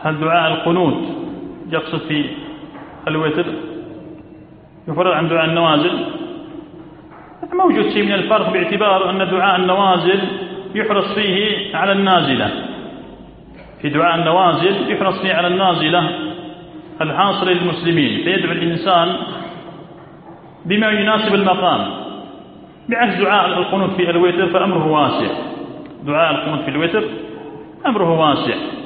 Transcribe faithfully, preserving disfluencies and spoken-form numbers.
هل دعاء القنوت يقصد في الوتر يفرد عن دعاء النوازل؟ موجود شيء من الفرق باعتبار أن دعاء النوازل يحرص فيه على النازلة، في دعاء النوازل يحرص فيه على النازلة الحاصلة للمسلمين، فيدعو الإنسان بما يناسب المقام، بعكس دعاء القنوت في الوتر فأمره واسع. دعاء القنوت في الوتر أمره واسع،